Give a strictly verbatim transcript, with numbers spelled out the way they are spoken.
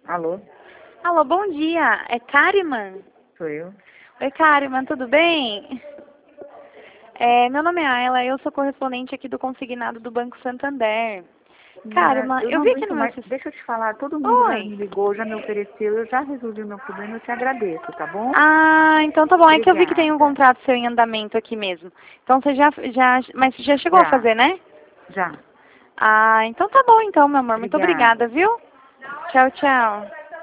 Alô? Alô, bom dia. É Kariman? Sou eu. Oi, Kariman, tudo bem? É, meu nome é Ayla, eu sou correspondente aqui do consignado do Banco Santander. Menina, Kariman, eu eu não vi aqui aguento no meu mais. sistema... Deixa eu te falar, todo mundo já Oi. me ligou, já me ofereceu, eu já resolvi o meu problema, eu te agradeço, tá bom? Ah, então tá bom. É que eu vi que tem um Obrigada. contrato seu em andamento aqui mesmo. Então você já, já, mas você já chegou a Já, fazer, né? já. Ah, então tá bom então, meu amor. Muito obrigada, Obrigada. viu? Tchau, tchau.